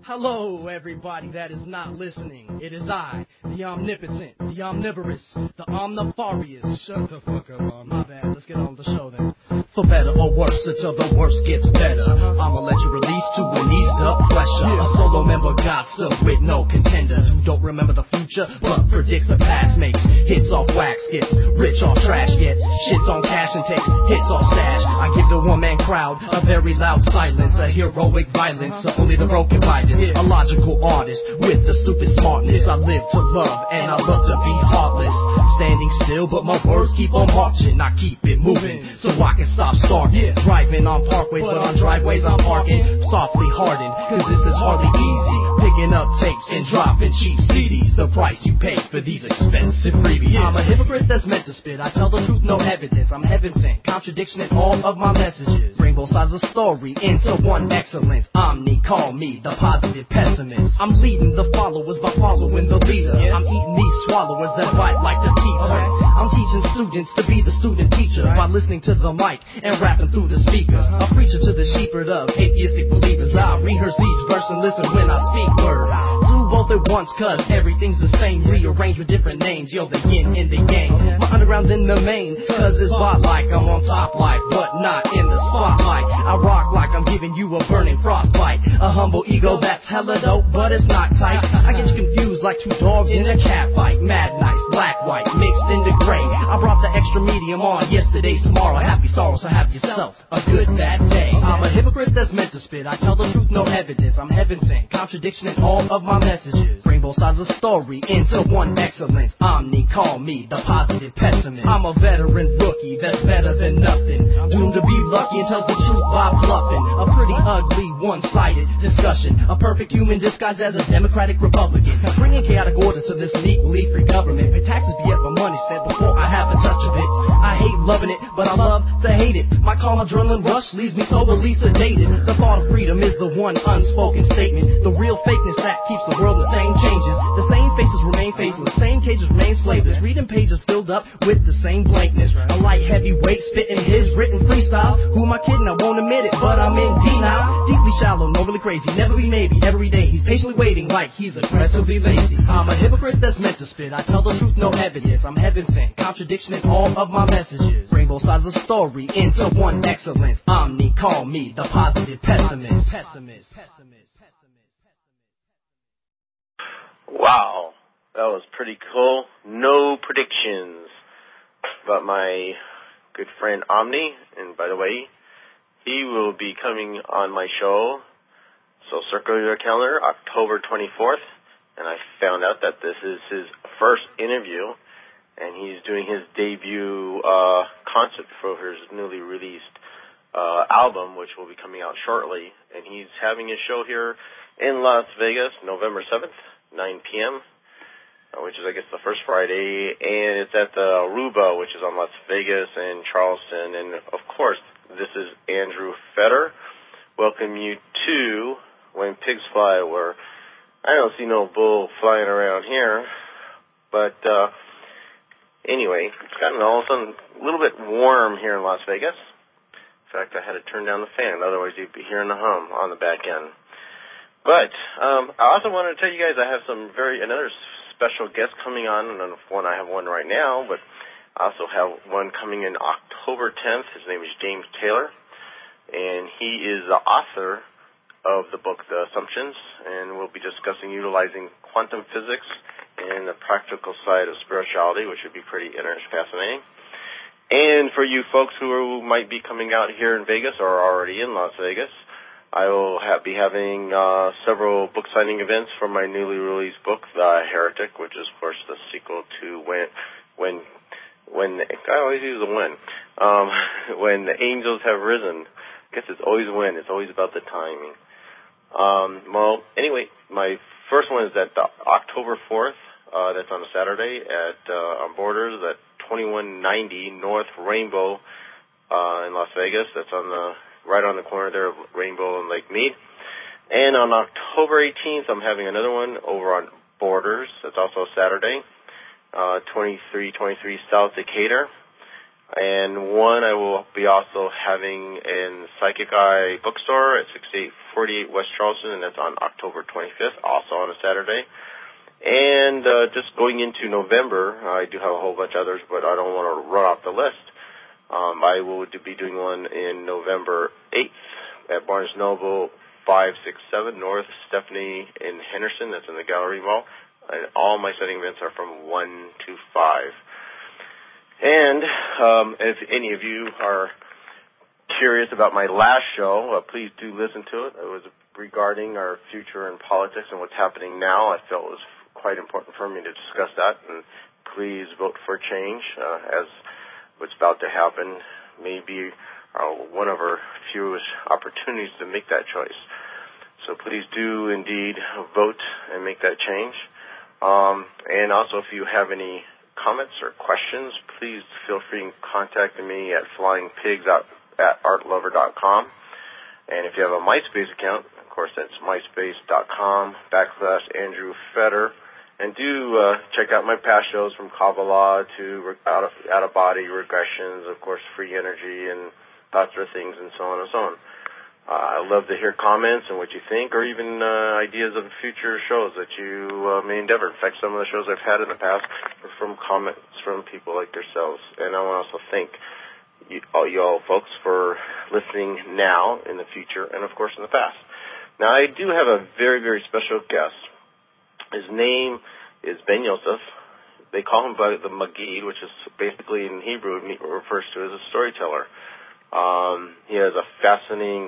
Hello, everybody that is not listening. It is I, the omnipotent, the omnivorous, the omnifarious. Shut the fuck up, Mom. My bad, let's get on with the show then. For better or worse, until the worst gets better, I'ma let you release to release the pressure. A solo member got stuck with no contenders who don't remember the future, but predicts the past. Makes hits off wax, gets rich off trash, get shits on cash and takes hits off stash. I give the one-man crowd a very loud silence, a heroic violence, so only the broken violence. A logical artist with the stupid smartness. I live to love and I love to be heartless. Standing still, but my words keep on marching. I keep it moving so I can stop starting. Driving on parkways, but on driveways I'm parking. Softly hardened, cause this is hardly easy. Picking up tapes and dropping cheap CDs. The price you pay for these expensive freebies. I'm a hypocrite that's meant to spit. I tell the truth, no evidence. I'm heaven sent, contradiction in all of my messages. Bring both sides of the story into one excellence. Omni, call me the positive pessimist. I'm leading the followers by following the leader. I'm eating these swallowers that bite like the teeth. I'm teaching students to be the student teacher by listening to the mic and rapping through the speakers. A preacher to the shepherd of atheistic believers. I rehearse each verse and listen when I speak words. Do both at once cause everything's the same. Rearranged with different names. Yo, the yin in the yang. My underground's in the main cause it's bot like I'm on top like, but not in the spotlight. I rock like I'm giving you a burning frostbite. A humble ego that's hella dope, but it's not tight. I get you confused like two dogs in a cat fight. Mad nice, black, white, mixed into gray. I brought the extra medium on yesterday's tomorrow. Happy sorrow, so have yourself a good that day. I'm a hypocrite that's meant to spit. I tell the truth, no evidence. I'm heaven sent, contradiction in all of my messages. Bring both sides of the story into one excellence. Omni, call me the positive pessimist. I'm a veteran rookie that's better than nothing. Doomed to be lucky and tells the truth by bluffing. A pretty ugly, one-sided discussion. A perfect human disguised as a democratic Republican. Bringing chaotic order to this unequally free government. Pay taxes, be at my money spent before I have a touch of it. I hate loving it, but I love to hate it. My calm adrenaline rush leaves me soberly sedated. The thought of freedom is the one unspoken statement. The real fakeness that keeps the world the same changes. The same faces remain faceless, same cages remain slaveless. Reading pages filled up with the same blankness. A light heavyweight spitting his written freestyle. Who am I kidding? I won't admit it, but I'm in denial. Deeply shallow, no really crazy, never be maybe. Every day he's patiently waiting like he's aggressively lazy. I'm a hypocrite that's meant to spit. I tell the truth, no evidence. I'm heaven sent, contradiction in all of my messages. Bring both sides of the story into one excellence. Omni, call me the positive pessimist. Wow, that was pretty cool. No predictions, but my good friend Omni, and by the way, he will be coming on my show, so circle your calendar, October 24th, and I found out that this is his first interview, and he's doing his debut concert for his newly released album, which will be coming out shortly, and he's having his show here in Las Vegas, November 7th, 9 p.m., which is, I guess, the first Friday, and it's at the Aruba, which is on Las Vegas and Charleston, and, of course, this is Andrew Fetter. Welcome you to When Pigs Fly, where I don't see no bull flying around here, but anyway, it's gotten all of a sudden a little bit warm here in Las Vegas. In fact, I had to turn down the fan, otherwise you'd be hearing the hum on the back end. But I also wanted to tell you guys I have another special guest coming on, and I have one right now, but I also have one coming in October 10th. His name is James Taylor, and he is the author of the book The Assumptions, and we'll be discussing utilizing quantum physics and the practical side of spirituality, which would be pretty fascinating. And for you folks who might be coming out here in Vegas or are already in Las Vegas, I will be having several book signing events for my newly released book, The Heretic, which is, of course, the sequel to when I always use the when the angels have risen. I guess it's always when. It's always about the timing. Well, anyway, my first one is at October 4th. That's on a Saturday on Borders at 2190 North Rainbow in Las Vegas. That's right on the corner there of Rainbow and Lake Mead. And on October 18th, I'm having another one over on Borders. That's also a Saturday, 2323 South Decatur. And one I will be also having in Psychic Eye Bookstore at 6848 West Charleston, and that's on October 25th, also on a Saturday. And just going into November, I do have a whole bunch of others, but I don't want to run off the list. I will be doing one in November 8th at Barnes Noble 567 North Stephanie in Henderson. That's in the Gallery Mall. And all my setting events are from 1 to 5. And if any of you are curious about my last show, please do listen to it. It was regarding our future in politics and what's happening now. I felt it was quite important for me to discuss that. And please vote for change, as what's about to happen may be one of our fewest opportunities to make that choice. So please do indeed vote and make that change. And also, if you have any comments or questions, please feel free to contact me at flyingpigs@artlover.com. And if you have a MySpace account, of course, that's myspace.com/Andrew Fetter. And do check out my past shows from Kabbalah to out-of-body regressions, of course, free energy and lots of things and so on and so on. I love to hear comments and what you think, or even ideas of future shows that you may endeavor. In fact, some of the shows I've had in the past are from comments from people like yourselves. And I want to also thank all you all folks for listening now, in the future, and, of course, in the past. Now, I do have a very, very special guest. His name is Ben Yosef. They call him the Magid, which is basically in Hebrew refers to as a storyteller. He has a fascinating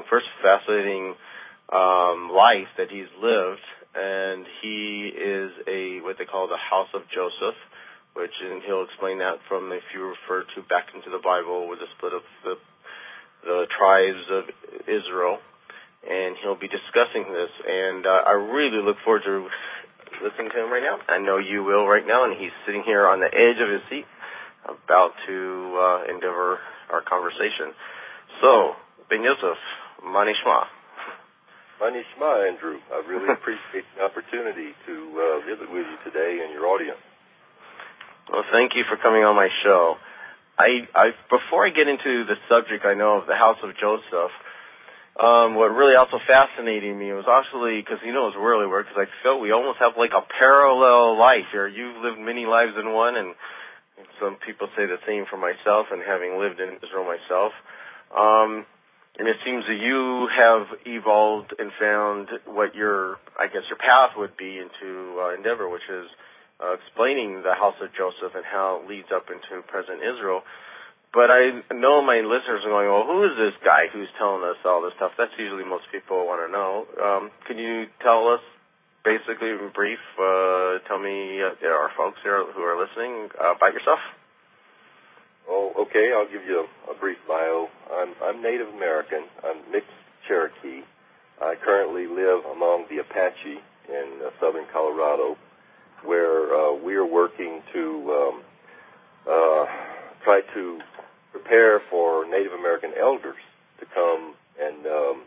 life that he's lived, and he is what they call the House of Joseph, and he'll explain that from, if you refer to back into the Bible, with the split of the tribes of Israel, and he'll be discussing this, and I really look forward to listening to him right now. I know you will right now, and he's sitting here on the edge of his seat, about to endeavor our conversation. So, Ben Yosef, Manishma. Manishma, Andrew. I really appreciate the opportunity to visit with you today and your audience. Well, thank you for coming on my show. Before I get into the subject, I know of the House of Joseph, what really also fascinated me was actually, because it was really weird, because I felt we almost have like a parallel life here. You've lived many lives in one, and some people say the same for myself, and having lived in Israel myself. And it seems that you have evolved and found what your path would be into endeavor, which is explaining the House of Joseph and how it leads up into present Israel. But I know my listeners are going, well, who is this guy who's telling us all this stuff? That's usually most people want to know. Can you tell us, basically, in brief, tell me, our folks here who are listening, about yourself? Oh, okay. I'll give you a brief bio. I'm Native American. I'm mixed Cherokee. I currently live among the Apache in southern Colorado, where we are working to try to prepare for Native American elders to come and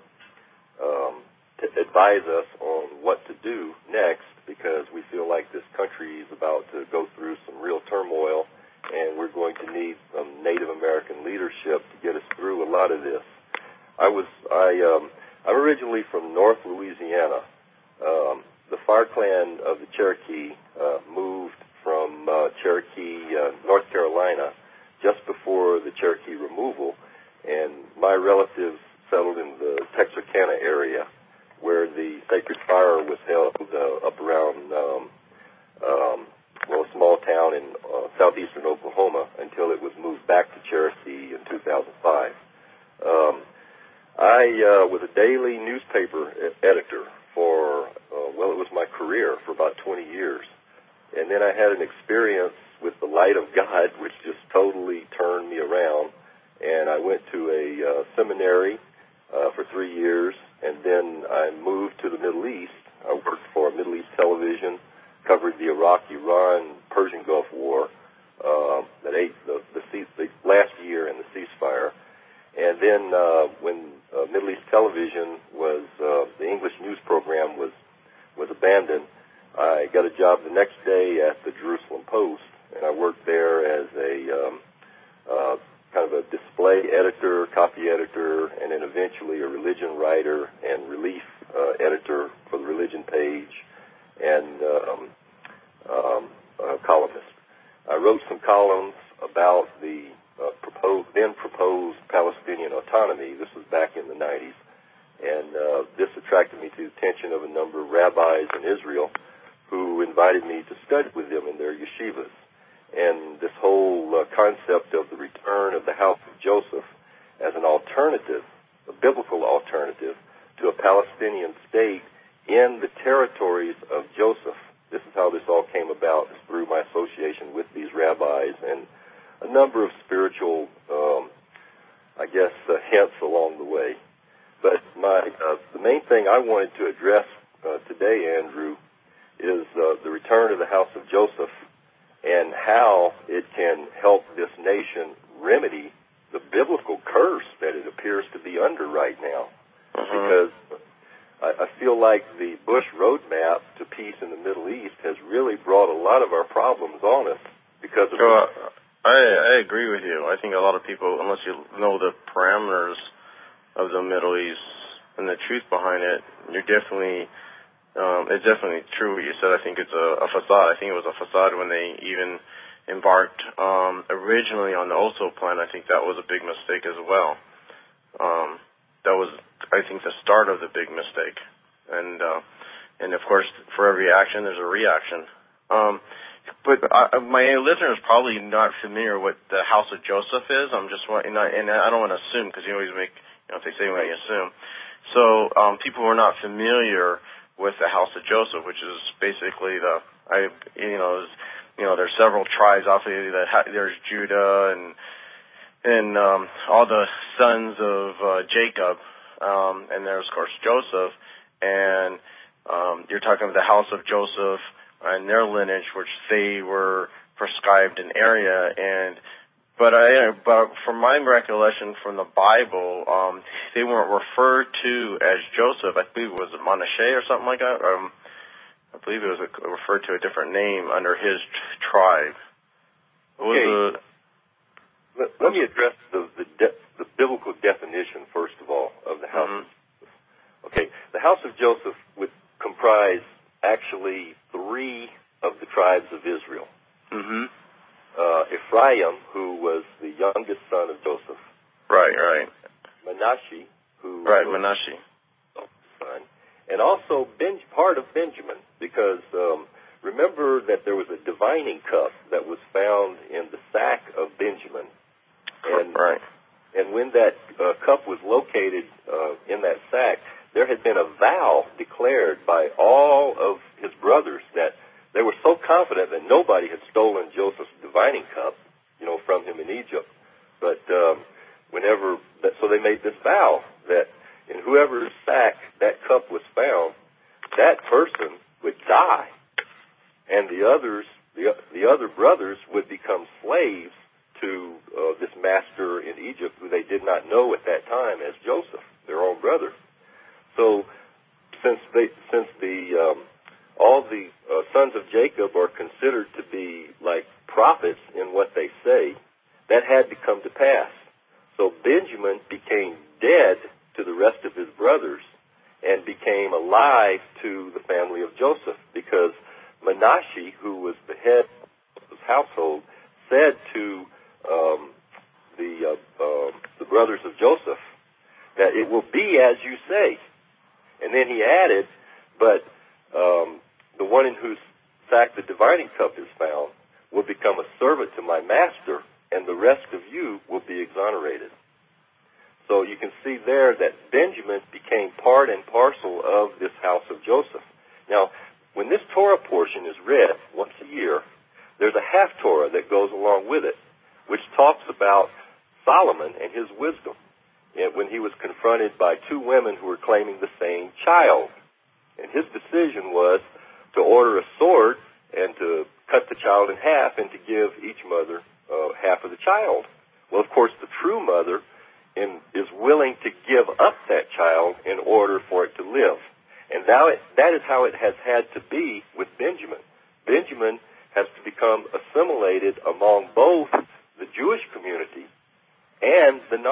to advise us on what to do next, because we feel like this country is about to go through some real turmoil, and we're going to need some Native American leadership to get us through a lot of this. I'm originally from North Louisiana. The Fire Clan of the Cherokee moved from Cherokee, North Carolina, just before the Cherokee removal, and my relatives settled in the Texarkana area, where the sacred fire was held up around a small town in southeastern Oklahoma, until it was moved back to Cherokee in 2005. I was a daily newspaper editor for, it was my career for about 20 years. And then I had an experience with the light of God, which just totally turned me around. And I went to a seminary for 3 years, and then I moved to the Middle East. I worked for Middle East Television, covered the Iraq-Iran Persian Gulf War, the last year in the ceasefire. And then when Middle East Television was, the English news program was abandoned, I got a job the next day at the Jerusalem Post, and I worked there as a lay editor, copy editor, and then eventually a religion writer and relief editor for the religion page, and columnist. I wrote some columns about the then proposed Palestinian autonomy. This was back in the 90s. And this attracted me to the attention of a number of rabbis in Israel who invited me to study with them in their yeshivas. And this whole concept of the return of the house of Joseph as an alternative, a biblical alternative, to a Palestinian state in the territories of Joseph. This is how this all came about, through my association with these rabbis and a number of spiritual, hints along the way. But the main thing I wanted to address today, Andrew, is the return of the house of Joseph and how it can help this nation remedy the biblical curse that it appears to be under right now. Because I feel like the Bush roadmap to peace in the Middle East has really brought a lot of our problems on us because of I agree with you. I think a lot of people, unless you know the parameters of the Middle East and the truth behind it, you're definitely, it's definitely true what you said. I think it's a facade. I think it was a facade when they even embarked originally on the Oslo plan. I think that was a big mistake as well. That was, I think, the start of the big mistake. And of course, for every action, there's a reaction. But my listeners probably not familiar with the House of Joseph is. I'm just and I don't want to assume, because you always make, if they say what you assume. So people who are not familiar with the House of Joseph, which is basically there's several tribes. Obviously, there's Judah and all the sons of Jacob, and there's of course Joseph, and you're talking about the House of Joseph and their lineage, which they were prescribed an area, but from my recollection from the Bible, they weren't referred to as Joseph. I believe it was Manasseh or something like that. I believe it was referred to a different name under his tribe. Let me address the biblical definition, first of all, of the House of Joseph. Okay, the House of Joseph would comprise actually 3 of the tribes of Israel. Ephraim, who was the youngest son of Joseph. Right. Manasseh, who was Manasseh, son, and also part of Benjamin, because remember that there was a divining cup that was found in the sack of Benjamin, and when that cup was located in that sack, there had been a vow declared by all of his brothers that they were so confident that nobody had stolen Joseph's divining cup, from him in Egypt. But so they made this vow that in whoever's sack that cup was found, that person would die, and the other brothers would become slaves to this master in Egypt, who they did not know at that time as Joseph, their own brother. So, since all the sons of Jacob are considered to be like prophets in what they say, that had to come to pass. So Benjamin became dead to the rest of his brothers and became alive to the family of Joseph, because Manasseh, who was the head of his household, said to the brothers of Joseph that it will be as you say. And then he added, but the one in whose sack the divining cup is found will become a servant to my master, and the rest of you will be exonerated. So you can see there that Benjamin became part and parcel of this house of Joseph. Now, when this Torah portion is read once a year, there's a half Torah that goes along with it, which talks about Solomon and his wisdom, and when he was confronted by 2 women who were claiming the same child. And his decision was to order a sword and to cut the child in half and to give each mother half of the child. Well, of course, the true mother is willing to give up that child in order for it to live. And that is how it has had to be with Benjamin. Benjamin has to become assimilated among both the Jewish community and the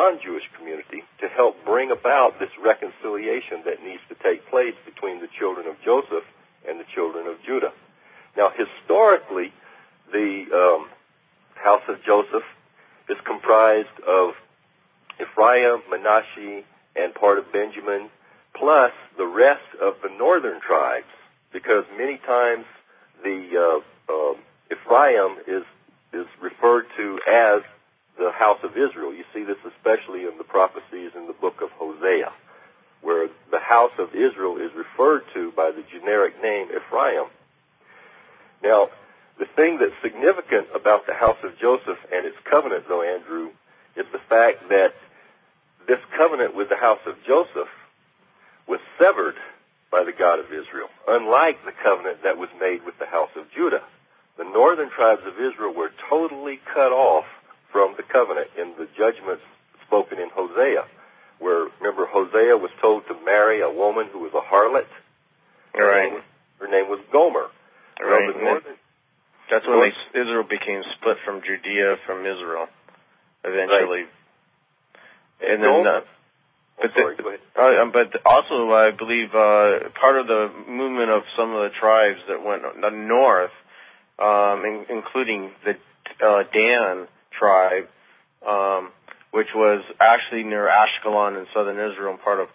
non-Jewish community to help bring about this reconciliation that needs to take place between the children of Joseph and the children of Judah. Now, historically, the house of Joseph is comprised of Ephraim, Manasseh, and part of Benjamin, plus the rest of the northern tribes, because many times the Ephraim is referred to as the house of Israel. You see this especially in the prophecies in the book of Hosea, where the house of Israel is referred to by the generic name Ephraim. Now, the thing that's significant about the house of Joseph and its covenant, though, Andrew, is the fact that this covenant with the house of Joseph was severed by the God of Israel, unlike the covenant that was made with the house of Judah. The northern tribes of Israel were totally cut off from the covenant in the judgments spoken in Hosea, where, remember, Hosea was told to marry a woman who was a harlot. Right. Her name was Gomer. Right. Well, that's when Israel became split from Judea from Israel, eventually. Right. And then, go ahead. But also, I believe part of the movement of some of the tribes that went north, including the Dan tribe, which was actually near Ashkelon in southern Israel and part of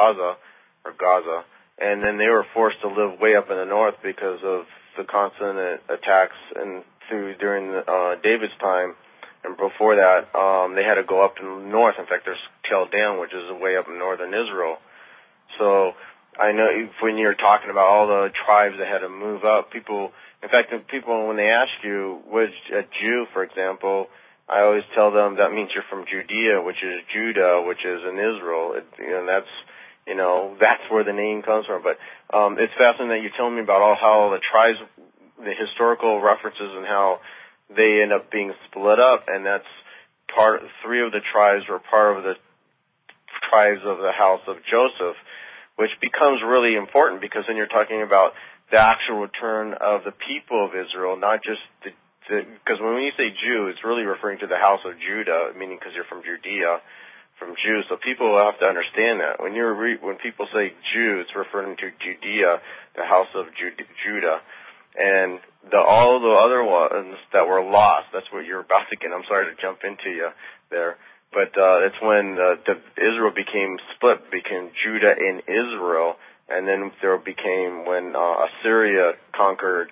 Gaza, and then they were forced to live way up in the north because of the constant attacks during David's time. And before that, they had to go up to the north. In fact, there's Tel Dan, which is way up in northern Israel. So I know when you're talking about all the tribes that had to move up, people, when they ask you, which a Jew, for example, I always tell them that means you're from Judea, which is Judah, which is in Israel. And that's where the name comes from. But it's fascinating that you're telling me about how the tribes, the historical references, and how they end up being split up, and that's three of the tribes were part of the tribes of the house of Joseph, which becomes really important because then you're talking about the actual return of the people of Israel, not just because when you say Jew, it's really referring to the house of Judah, meaning because you're from Judea, from Jews. So people have to understand that. When people say Jew, it's referring to Judea, the house of Judah. And all the other ones that were lost, that's what you're about to get. I'm sorry to jump into you there. But it's when Israel became split, became Judah and Israel, and then there became when Assyria conquered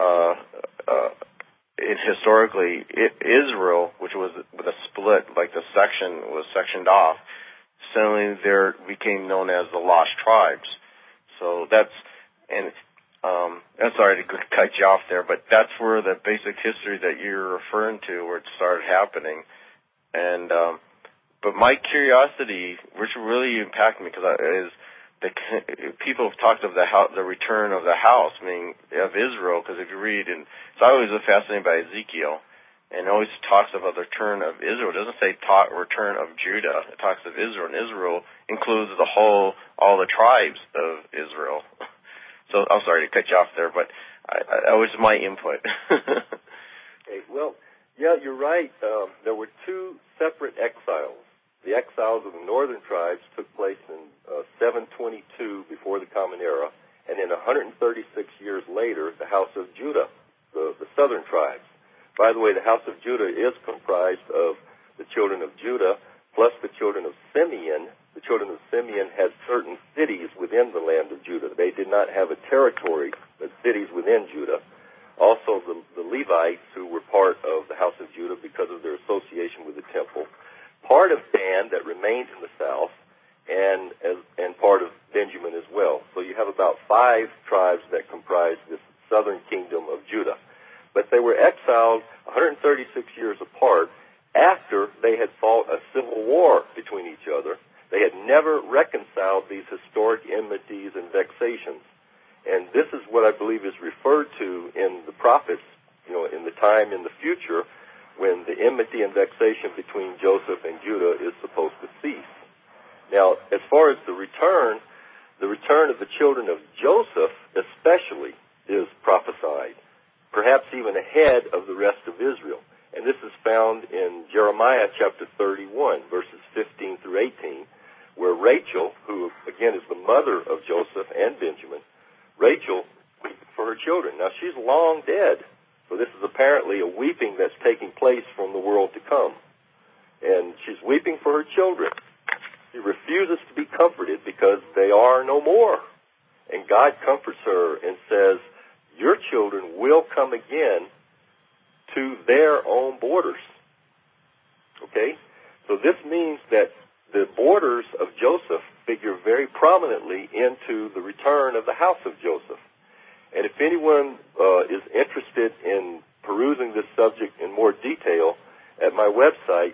historically Israel, which was with a split, like the section was sectioned off. Suddenly there became known as the lost tribes. So I'm sorry to cut you off there, but that's where the basic history that you're referring to, where it started happening. And but my curiosity, which really impacted me, is people have talked of the return of the house, meaning of Israel. Because if you read, and so I always was fascinated by Ezekiel, and it always talks about the return of Israel. It doesn't say return of Judah. It talks of Israel, and Israel includes all the tribes of Israel. So I'm sorry to cut you off there, but that was my input. Okay, well, yeah, you're right. There were two separate exiles. The exiles of the northern tribes took place in 722 before the Common Era, and then 136 years later, the house of Judah, the southern tribes. By the way, the house of Judah is comprised of the children of Judah plus the children of Simeon. The children of Simeon had certain cities within the land of Judah. They did not have a territory, but cities within Judah. Also, the Levites, who were part of the house of Judah because of their association with the temple. Part of Dan that remained in the south, and part of Benjamin as well. So you have about 5 tribes that comprise this southern kingdom of Judah. But they were exiled 136 years apart after they had fought a civil war between each other. They had never reconciled these historic enmities and vexations. And this is what I believe is referred to in the prophets, in the time in the future when the enmity and vexation between Joseph and Judah is supposed to cease. Now, as far as the return of the children of Joseph especially is prophesied, perhaps even ahead of the rest of Israel. And this is found in Jeremiah chapter 31, verses 15 through 18, where Rachel, who again is the mother of Joseph and Benjamin, Rachel weeps for her children. Now she's long dead, so this is apparently a weeping that's taking place from the world to come. And she's weeping for her children. She refuses to be comforted because they are no more. And God comforts her and says, your children will come again to their own borders. Okay? So this means that the borders of Joseph figure very prominently into the return of the house of Joseph. And if anyone is interested in perusing this subject in more detail, at my website,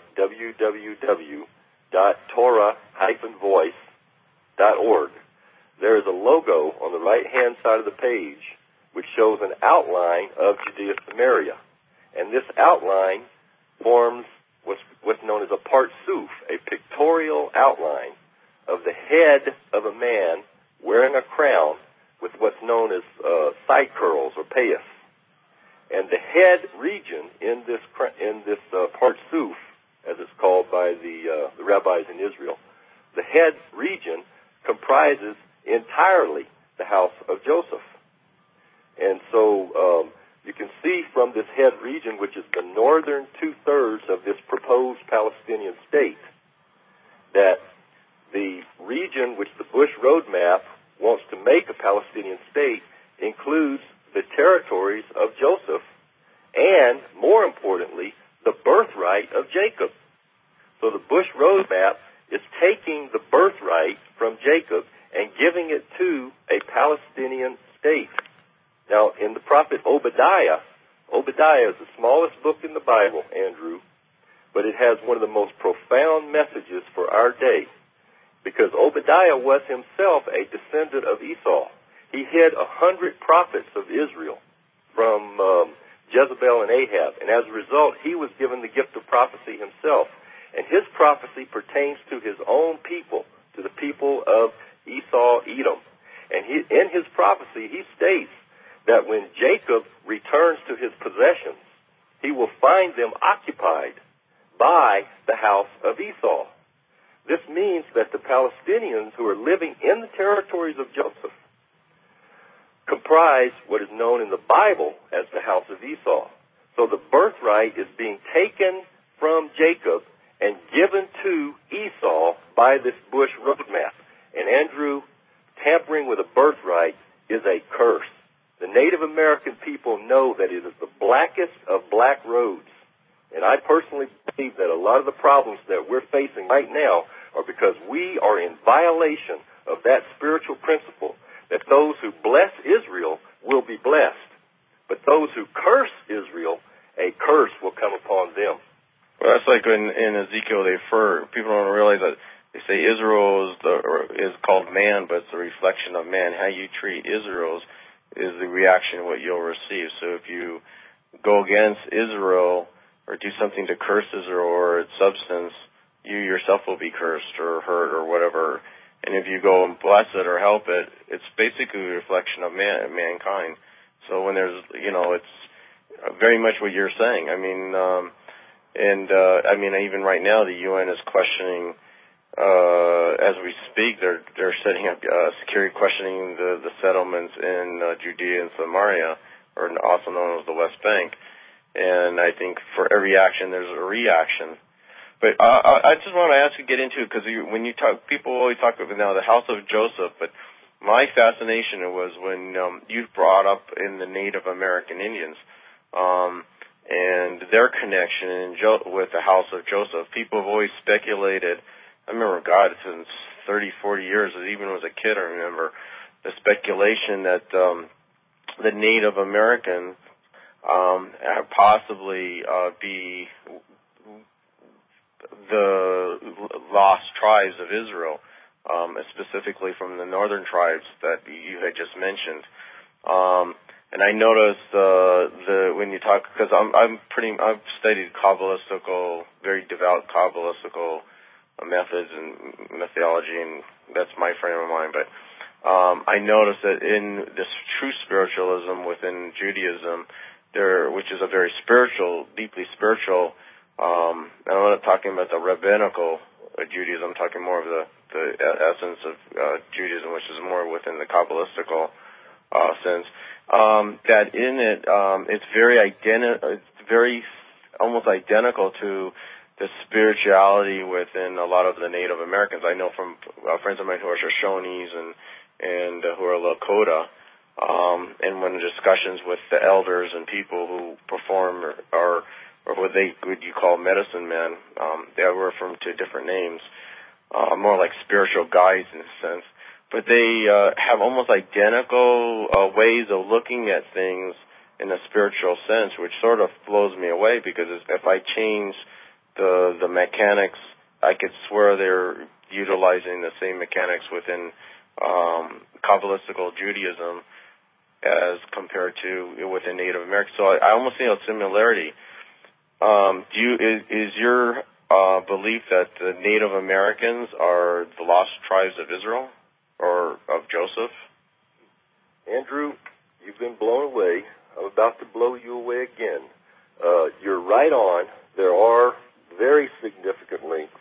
www.torah-voice.org, there is a logo on the right-hand side of the page which shows an outline of Judea-Samaria. And this outline forms what's known as a parsuf, a pictorial outline of the head of a man wearing a crown with what's known as side curls or payas. And the head region in this parsuf, as it's called by the rabbis in Israel, the head region comprises entirely the house of Joseph. And so you can see from this head region, which is the northern two-thirds of this proposed Palestinian state, that the region which the Bush Roadmap wants to make a Palestinian state includes the territories of Joseph and, more importantly, the birthright of Jacob. So the Bush Roadmap is taking the birthright from Jacob and giving it to a Palestinian state. Now, in the prophet Obadiah is the smallest book in the Bible, Andrew, but it has one of the most profound messages for our day, because Obadiah was himself a descendant of Esau. He hid 100 prophets of Israel from Jezebel and Ahab, and as a result, he was given the gift of prophecy himself. And his prophecy pertains to his own people, to the people of Esau, Edom. And in his prophecy, he states that when Jacob returns to his possessions, he will find them occupied by the house of Esau. This means that the Palestinians who are living in the territories of Joseph comprise what is known in the Bible as the house of Esau. So the birthright is being taken from Jacob and given to Esau by this Bush Roadmap. And Andrew, tampering with a birthright is a curse. The Native American people know that it is the blackest of black roads. And I personally believe that a lot of the problems that we're facing right now are because we are in violation of that spiritual principle that those who bless Israel will be blessed. But those who curse Israel, a curse will come upon them. Well, that's like in Ezekiel, people don't realize that they say Israel is called man, but it's a reflection of man. How you treat Israel is the reaction of what you'll receive. So if you go against Israel or do something to curse Israel or its substance, you yourself will be cursed or hurt or whatever. And if you go and bless it or help it, it's basically a reflection of mankind. So when there's, it's very much what you're saying. I mean, even right now the UN is questioning, as we speak, they're setting up security questioning the settlements in Judea and Samaria, or also known as the West Bank. And I think for every action there's a reaction. But I just want to ask you to get into it, because when you talk, people always talk about now the house of Joseph, but my fascination was when you brought up in the Native American Indians and their connection with the house of Joseph. People have always speculated. I remember, since 30, 40 years, even as a kid, I remember the speculation that the Native Americans possibly be the lost tribes of Israel, specifically from the northern tribes that you had just mentioned. And I noticed when you talk, because I've studied Kabbalistical, very devout Kabbalistical methods and methodology, and that's my frame of mind. But I noticed that in this true spiritualism within Judaism, which is a very spiritual, deeply spiritual. And I'm not talking about the rabbinical Judaism. I'm talking more of the essence of Judaism, which is more within the Kabbalistical sense. That in it, it's very almost identical to the spirituality within a lot of the Native Americans. I know from friends of mine who are Shoshones and who are Lakota, and when discussions with the elders and people who perform or what you call medicine men, they refer to different names, more like spiritual guides in a sense. But they have almost identical ways of looking at things in a spiritual sense, which sort of blows me away, because if I change the mechanics, I could swear they're utilizing the same mechanics within Kabbalistical Judaism as compared to within Native Americans. So I almost see a similarity. Is your belief that the Native Americans are the lost tribes of Israel or of Joseph? Andrew, you've been blown away. I'm about to blow you away again. You're right on. There are very significant links.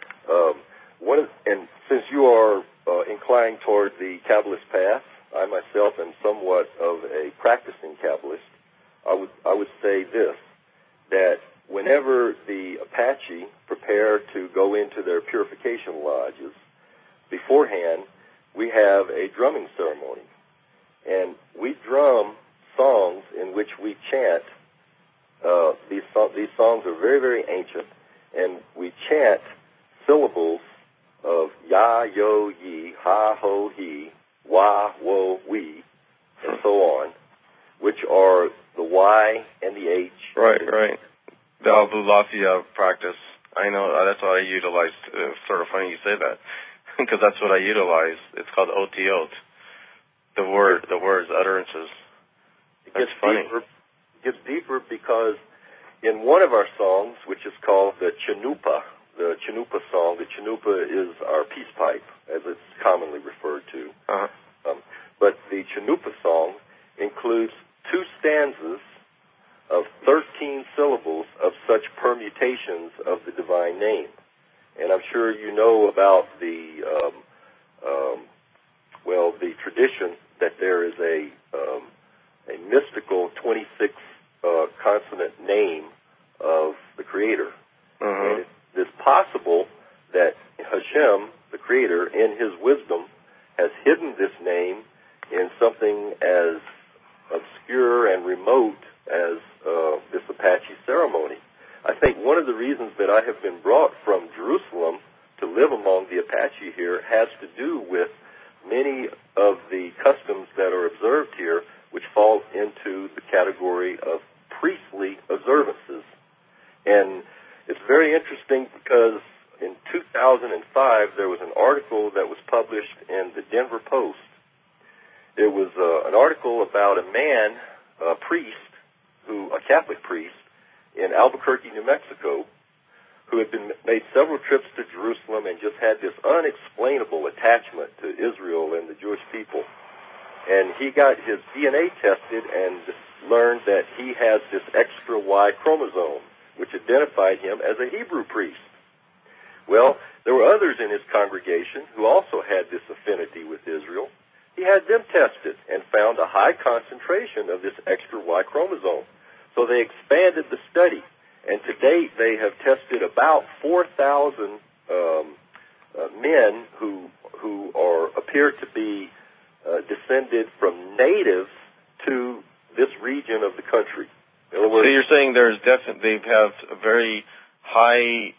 And since you are inclined toward the Kabbalist path, I myself am somewhat of a practicing Kabbalist. I would say this, that whenever the Apache prepare to go into their purification lodges, beforehand we have a drumming ceremony. And we drum songs in which we chant. These songs are very, very ancient, and we chant syllables of Ya, Yo, Yi, Ha, Ho, He, Wa, Wo, We, and so on, which are the Y and the H. Right. The Abulafia practice. I know, that's what I utilize. It's sort of funny you say that, because that's what I utilize. It's called Otiot. The words, utterances. That's funny. It gets deeper because in one of our songs, which is called the Chanupa song, the Chanupa is our peace pipe, as it's commonly referred to. Uh-huh. But the Chanupa song includes 2 stanzas of 13 syllables of such permutations of the divine name. And I'm sure you know about the tradition that there is a mystical 26 consonant name of the Creator. Uh-huh. And it's possible that Hashem, the Creator, in His wisdom, has hidden this name in something as obscure and remote as this Apache ceremony. I think one of the reasons that I have been brought from Jerusalem to live among the Apache here has to do with many of the customs that are observed here, which fall into the category of priestly observances. And it's very interesting because in 2005 there was an article that was published in the Denver Post. It was an article about a man, a Catholic priest in Albuquerque, New Mexico, who had made several trips to Jerusalem and just had this unexplainable attachment to Israel and the Jewish people. And he got his DNA tested and learned that he has this extra Y chromosome, which identified him as a Hebrew priest. Well, there were others in his congregation who also had this affinity with Israel. He had them tested and found a high concentration of this extra Y chromosome. So they expanded the study, and to date they have tested about 4,000 men who appear to be descended from natives to this region of the country. In other words, so you're saying they have a very high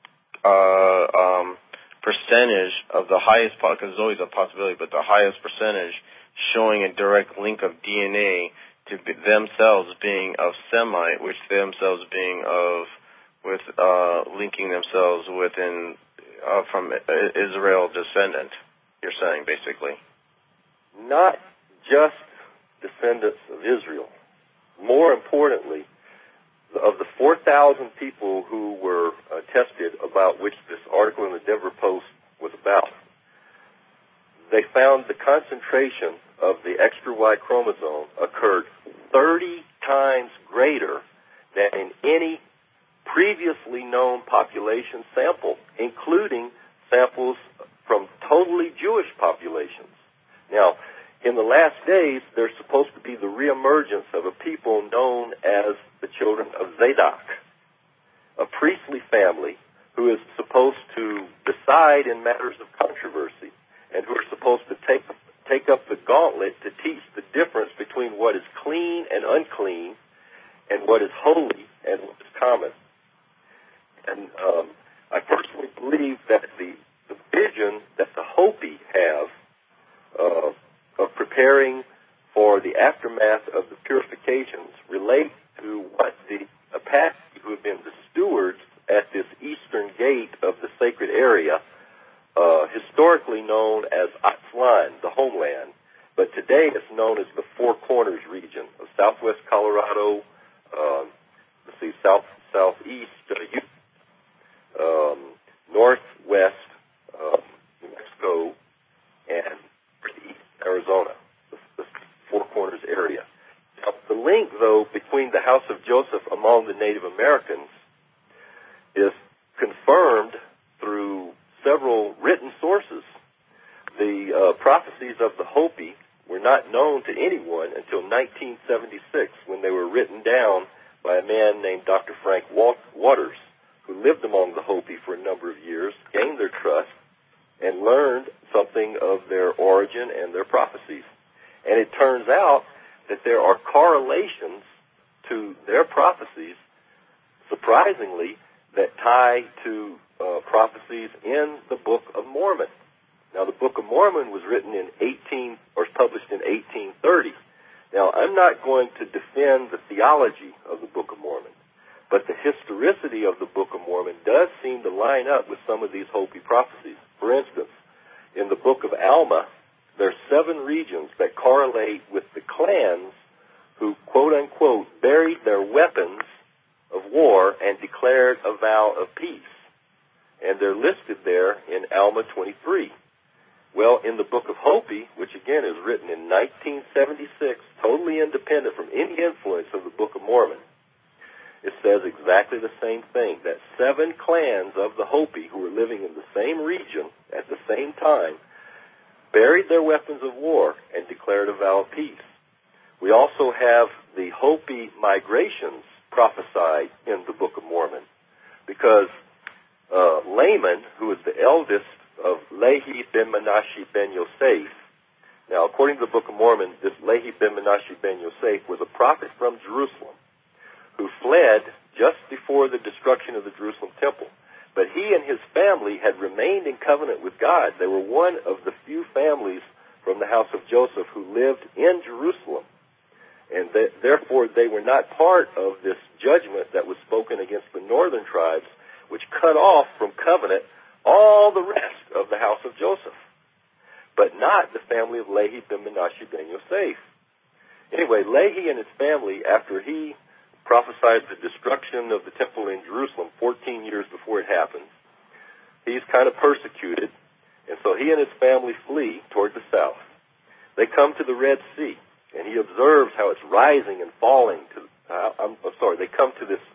percentage of the highest, because there's always a possibility, but the highest percentage showing a direct link of DNA to themselves being of Semite, which themselves being linking themselves within from Israel descendant. You're saying basically, not just descendants of Israel. More importantly, of the 4,000 people who were tested, about which this article in the Denver Post was about, they found the concentration of the extra Y chromosome occurred 30 times greater than in any previously known population sample, including samples from totally Jewish populations. Now, in the last days, there's supposed to be the reemergence of a people known as the children of Zadok, a priestly family who is supposed to decide in matters of controversy and who are supposed to take up the gauntlet to teach the difference between what is clean and unclean and what is holy and what is common. And I personally believe that the vision that the Hopi have of preparing for the aftermath of the purifications relate to what the Apache, who have been the stewards at this eastern gate of the sacred area, historically known as Aztlán, the homeland, but today it's known as the Four Corners region of southwest Colorado, southeast northwest New Mexico, and northeast Arizona, the Four Corners area. Now, the link, though, between the House of Joseph among the Native Americans is confirmed through several written sources. The prophecies of the Hopi were not known to anyone until 1976, when they were written down by a man named Dr. Frank Waters, who lived among the Hopi for a number of years, gained their trust, and learned something of their origin and their prophecies. And it turns out that there are correlations to their prophecies, surprisingly, that tie to prophecies in the Book of Mormon. Now, the Book of Mormon was written published in 1830. Now, I'm not going to defend the theology of the Book of Mormon, but the historicity of the Book of Mormon does seem to line up with some of these Hopi prophecies. For instance, in the Book of Alma, there are 7 regions that correlate with the clans who, quote-unquote, buried their weapons of war and declared a vow of peace. And they're listed there in Alma 23. Well, in the Book of Hopi, which again is written in 1976, totally independent from any influence of the Book of Mormon, it says exactly the same thing, that 7 clans of the Hopi who were living in the same region at the same time buried their weapons of war and declared a vow of peace. We also have the Hopi migrations prophesied in the Book of Mormon, because Laman, who is the eldest of Lehi ben Menashe ben Yosef. Now, according to the Book of Mormon, this Lehi ben Menashe ben Yosef was a prophet from Jerusalem who fled just before the destruction of the Jerusalem temple. But he and his family had remained in covenant with God. They were one of the few families from the house of Joseph who lived in Jerusalem. And therefore, they were not part of this judgment that was spoken against the northern tribes, which cut off from covenant all the rest of the house of Joseph, but not the family of Lehi ben Menashe ben Yosef. Anyway, Lehi and his family, after he prophesied the destruction of the temple in Jerusalem 14 years before it happened, he's kind of persecuted, and so he and his family flee toward the south. They come to the Red Sea, and he observes how it's rising and falling. They come to this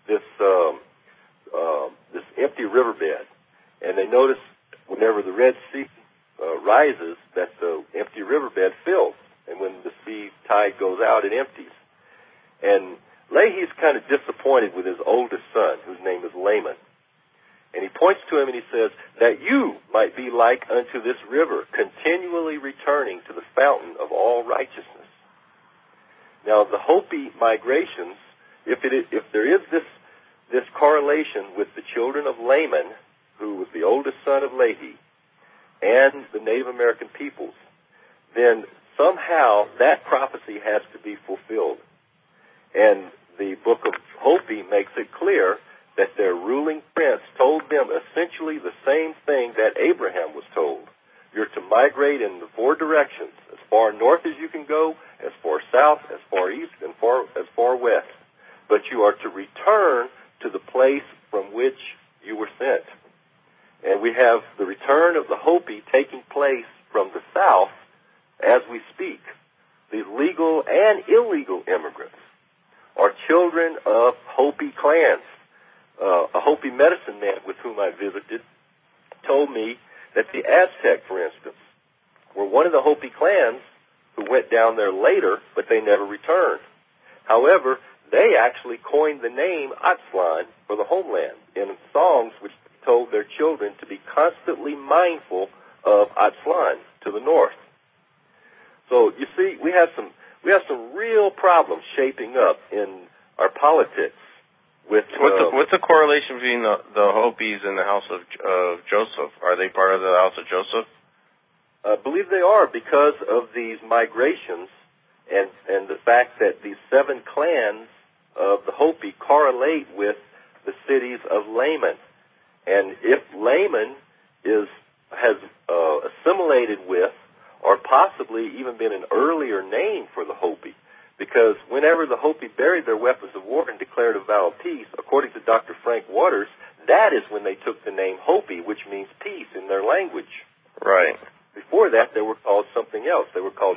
empty riverbed, and they notice whenever the Red Sea rises that the empty riverbed fills, and when the sea tide goes out, it empties. And Lehi's kind of disappointed with his oldest son, whose name is Laman. And he points to him and he says, that you might be like unto this river, continually returning to the fountain of all righteousness. Now, the Hopi migrations, if there is this correlation with the children of Laman, who was the oldest son of Lehi, and the Native American peoples, then somehow that prophecy has to be fulfilled. And the Book of Hopi makes it clear that their ruling prince told them essentially the same thing that Abraham was told. You're to migrate in the 4 directions, as far north as you can go, as far south, as far east, and as far west. But you are to return to the place from which you were sent. And we have the return of the Hopi taking place from the south as we speak. These legal and illegal immigrants are children of Hopi clans. A Hopi medicine man with whom I visited told me that the Aztec, for instance, were one of the Hopi clans who went down there later, but they never returned. However, they actually coined the name Aztlan for the homeland in songs which told their children to be constantly mindful of Aztlan to the north. So you see, we have some real problems shaping up in our politics. What's the correlation between the Hopis and the House of Joseph? Are they part of the House of Joseph? I believe they are, because of these migrations and the fact that these 7 clans of the Hopi correlate with the cities of Layman. And if Layman has assimilated with, or possibly even been an earlier name for the Hopi, because whenever the Hopi buried their weapons of war and declared a vow of peace, according to Dr. Frank Waters, that is when they took the name Hopi, which means peace in their language. Right. Before that, they were called something else. They were called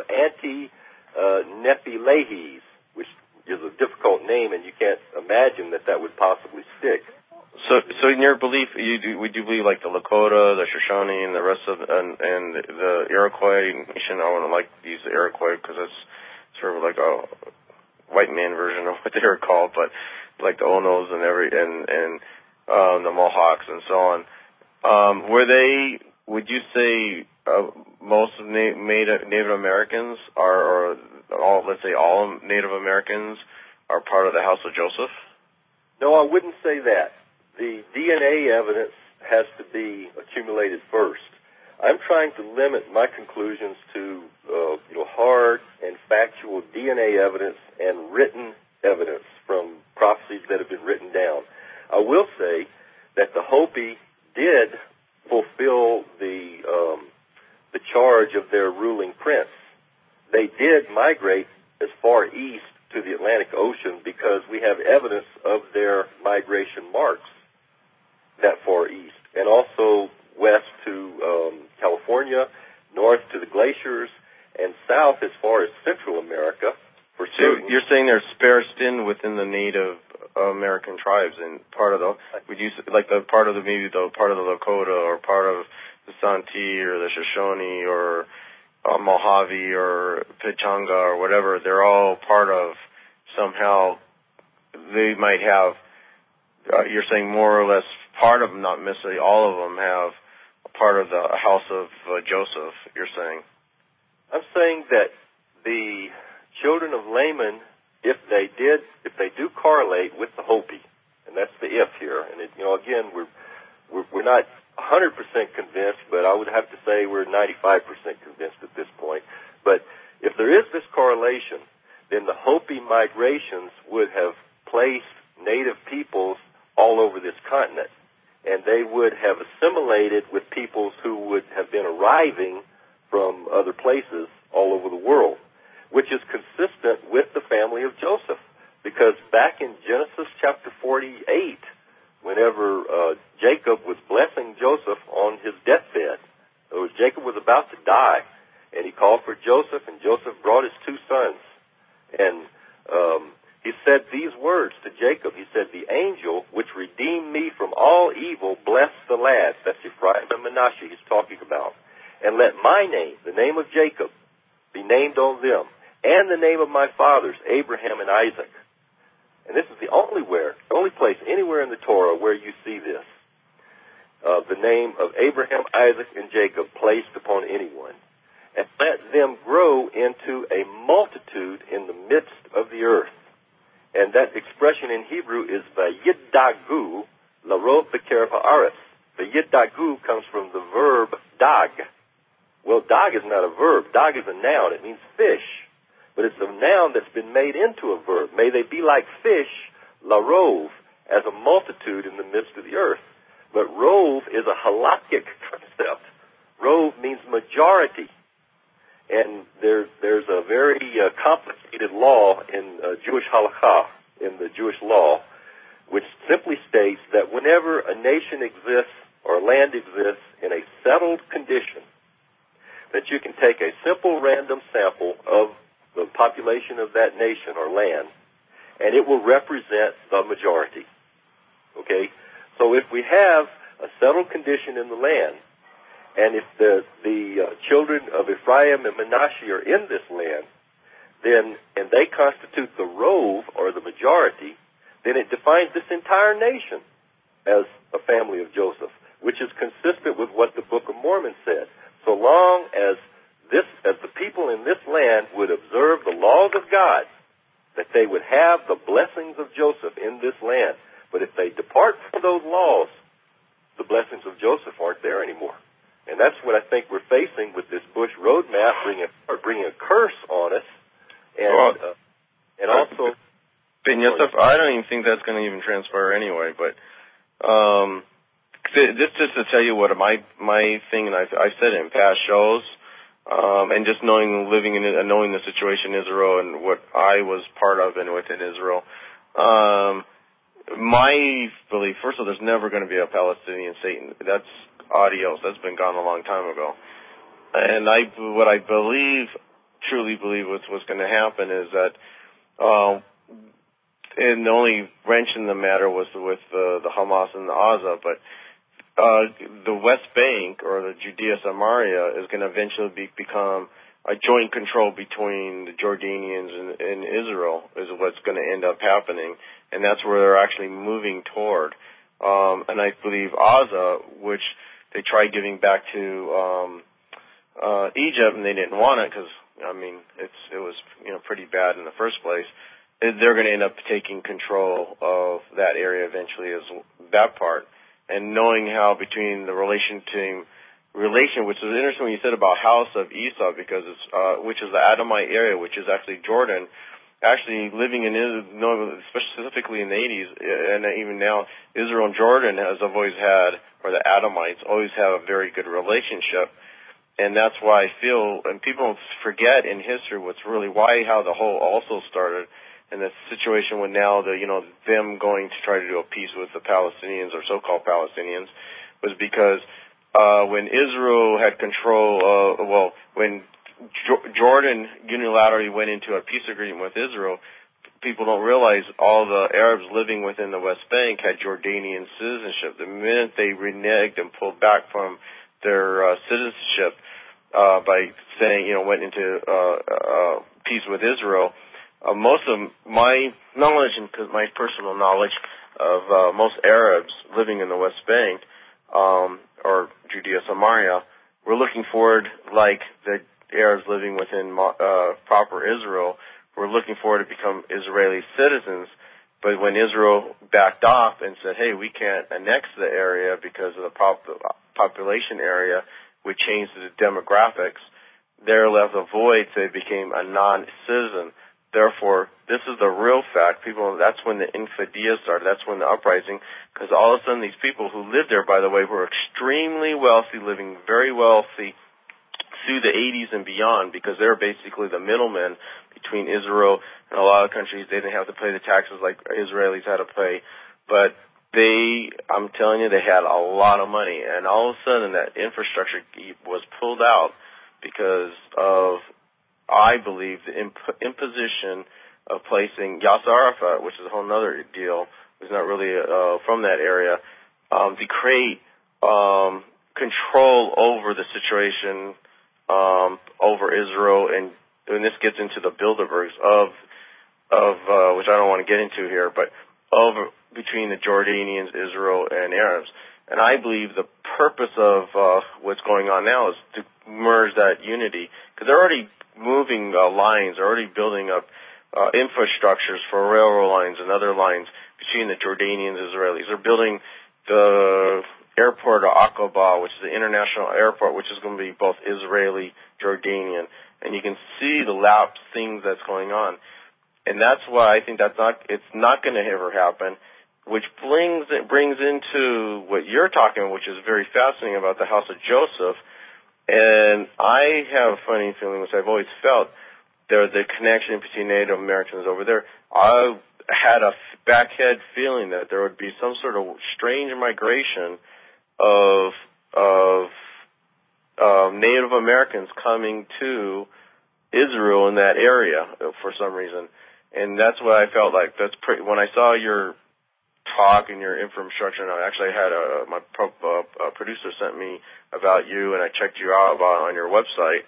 Anti-Nephi-Lehis, which is a difficult name, and you can't imagine that would possibly stick. So in your belief, would you believe like the Lakota, the Shoshone, and the rest of and the Iroquois nation? I wouldn't like to use the Iroquois because it's sort of like a white man version of what they were called, but like the Onos and the Mohawks and so on. Were they? Would you say most of Native Americans or all? Let's say all Native Americans are part of the House of Joseph? No, I wouldn't say that. The DNA evidence has to be accumulated first. I'm trying to limit my conclusions to hard and factual DNA evidence and written evidence from prophecies that have been written down. I will say that the Hopi did fulfill the charge of their ruling prince. They did migrate as far east to the Atlantic Ocean because we have evidence of their migration marks that far east, and also west to California, north to the glaciers, and south as far as Central America. So you're saying they're sparsed in within the Native American tribes, and part of the part of the Lakota or part of the Santee or the Shoshone or Mojave or Pechanga or whatever. They're all part of somehow. They might have. You're saying more or less part of them, not necessarily all of them, have a part of the House of Joseph. You're saying. I'm saying that the children of Layman, if they do correlate with the Hopi, and that's the if here, and again, we're not 100% convinced, but I would have to say we're 95% convinced at this point. But if there is this correlation, then the Hopi migrations would have placed native peoples all over this continent, and they would have assimilated with peoples who would have been arriving from other places all over the world, which is consistent with the family of Joseph. Because back in Genesis chapter 48, whenever Jacob was blessing Joseph on his deathbed, Jacob was about to die, and he called for Joseph, and Joseph brought his 2 sons. And he said these words to Jacob. He said, "The angel which redeemed me from all evil, bless the lads." That's Ephraim and Manasseh he's talking about. "And let my name, the name of Jacob, be named on them, and the name of my fathers, Abraham and Isaac." And this is the only place anywhere in the Torah where you see this. The name of Abraham, Isaac, and Jacob placed upon anyone. "And let them grow into a multitude in the midst of the earth." And that expression in Hebrew is "Vayidagu larov b'keref haaretz." Vayidagu comes from the verb dag. Well, dag is not a verb. Dag is a noun. It means fish. But it's a noun that's been made into a verb. May they be like fish, larov, as a multitude in the midst of the earth. But rov is a halakhic concept. Rov means majority. And there's a very complicated law in Jewish halakha, in the Jewish law, which simply states that whenever a nation exists or land exists in a settled condition, that you can take a simple random sample of the population of that nation or land and it will represent the majority. Okay? So if we have a settled condition in the land, and if the children of Ephraim and Manasseh are in this land, then, and they constitute the rove, or the majority, then it defines this entire nation as a family of Joseph, which is consistent with what the Book of Mormon said. So long as the people in this land would observe the laws of God, that they would have the blessings of Joseph in this land. But if they depart from those laws, the blessings of Joseph aren't there anymore. And that's what I think we're facing with this Bush roadmap, bringing a curse on us. And also... Ben Yosef, I don't even think that's going to even transpire anyway, but this just to tell you what my thing, and I've said it in past shows, and just knowing the situation in Israel and what I was part of and within Israel, my belief, first of all, there's never going to be a Palestinian Satan. That's adios. That's been gone a long time ago. And what I truly believe what's going to happen is that, and the only wrench in the matter was with the Hamas and the Gaza, but the West Bank, or the Judea Samaria, is going to eventually become a joint control between the Jordanians and Israel, is what's going to end up happening, and that's where they're actually moving toward. And I believe Gaza, which they tried giving back to Egypt, and they didn't want it because, I mean, it was pretty bad in the first place. They're going to end up taking control of that area eventually, as that part. And knowing how between the relation, which is interesting when you said about House of Esau, because it's which is the Adamite area, which is actually Jordan, actually living in Israel, specifically in the 80s, and even now, Israel and Jordan has always had, or the Adamites always have a very good relationship. And that's why I feel, and people forget in history how the whole also started. And the situation when now them going to try to do a peace with the Palestinians, or so-called Palestinians, was because when Israel had control, when Jordan unilaterally went into a peace agreement with Israel, people don't realize all the Arabs living within the West Bank had Jordanian citizenship. The minute they reneged and pulled back from their citizenship by saying, went into peace with Israel, most of my knowledge, and my personal knowledge of most Arabs living in the West Bank, or Judea Samaria, were looking forward, like the Arabs living within proper Israel, were looking forward to become Israeli citizens. But when Israel backed off and said, hey, we can't annex the area because of the population area, we changed the demographics, they're left a void, so they became a non-citizen. Therefore, this is the real fact. That's when the Infadia started. That's when the uprising, because all of a sudden these people who lived there, by the way, were extremely wealthy, living very wealthy through the 80s and beyond, because they're basically the middlemen between Israel and a lot of countries. They didn't have to pay the taxes like Israelis had to pay, but I'm telling you, they had a lot of money, and all of a sudden that infrastructure was pulled out because of, I believe, the imposition of placing Yasser Arafat, which is a whole other deal, who's not really from that area, to create control over the situation over Israel, and this gets into the Bilderbergs of which I don't want to get into here, but between the Jordanians, Israel, and Arabs. And I believe the purpose of what's going on now is to merge that unity, because they're already moving lines, they're already building up infrastructures for railroad lines and other lines between the Jordanians and Israelis. They're building the airport of Aqaba, which is the international airport, which is going to be both Israeli, Jordanian, and you can see the lapse things that's going on. And that's why I think it's not going to ever happen, which brings into what you're talking about, which is very fascinating about the House of Joseph. And I have a funny feeling, which I've always felt, the connection between Native Americans over there. I had a backhead feeling that there would be some sort of strange migration of Native Americans coming to Israel in that area for some reason. And that's what I felt like. That's pretty. When I saw your talk and your infrastructure, I actually had my producer sent me about you, and I checked you out on your website.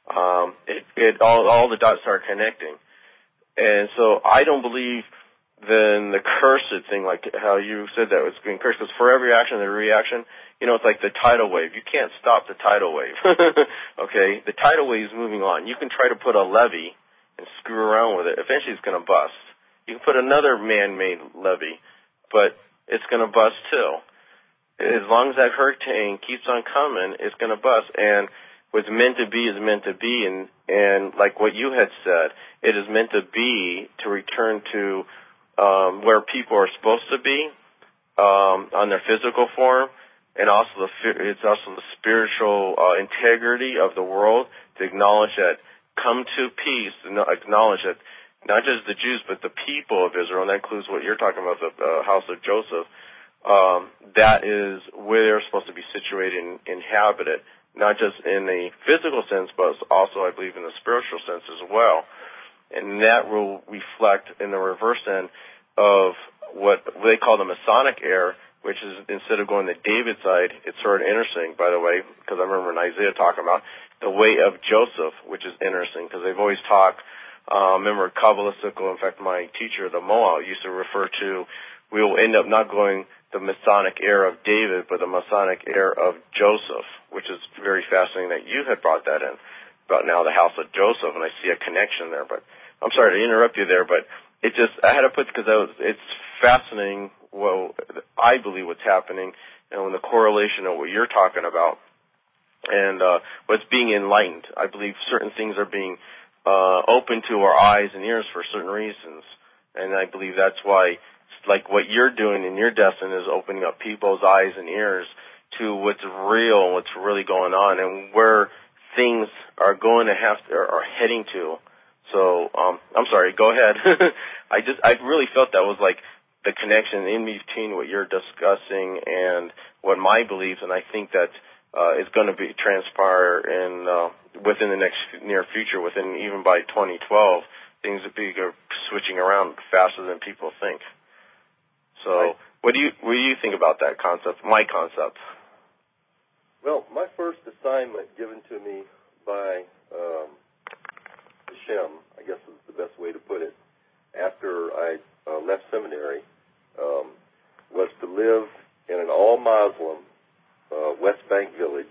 All the dots started connecting. And so I don't believe then the cursed thing, like how you said that was being cursed, because for every action, there's a reaction. It's like the tidal wave. You can't stop the tidal wave. Okay? The tidal wave is moving on. You can try to put a levee and screw around with it. Eventually it's going to bust. You can put another man-made levee, but it's going to bust too. As long as that hurricane keeps on coming, it's going to bust. And what's meant to be is meant to be. And like what you had said, it is meant to be to return to where people are supposed to be on their physical form, and also it's also the spiritual integrity of the world, to acknowledge that, come to peace, and acknowledge that not just the Jews but the people of Israel, and that includes what you're talking about, the house of Joseph, that is where they're supposed to be situated and inhabited, not just in a physical sense, but also, I believe, in the spiritual sense as well. And that will reflect in the reverse end of what they call the Masonic era, which is, instead of going to David's side, it's sort of interesting, by the way, because I remember in Isaiah talking about the way of Joseph, which is interesting, because they've always talked, remember Kabbalistical, in fact, my teacher, the Moa, used to refer to, we will end up not going the Masonic era of David, but the Masonic era of Joseph, which is very fascinating that you had brought that in, about now the house of Joseph, and I see a connection there. But I'm sorry to interrupt you there, but it just, I had to put, because it's fascinating, well, I believe what's happening, and the correlation of what you're talking about, and what's being enlightened. I believe certain things are being open to our eyes and ears for certain reasons, and I believe that's why, like what you're doing in your destiny, is opening up people's eyes and ears to what's real and what's really going on, and where things are going to are heading to. So, I'm sorry, go ahead. I really felt that was like the connection in between what you're discussing and what my beliefs, and I think that is going to be transpire within the next near future, even by 2012, things will be switching around faster than people think. So, what do you think about that concept, my concept? Well, my first assignment given to me by Hashem, I guess is the best way to put it, after I left seminary, was to live in an all-Muslim West Bank village,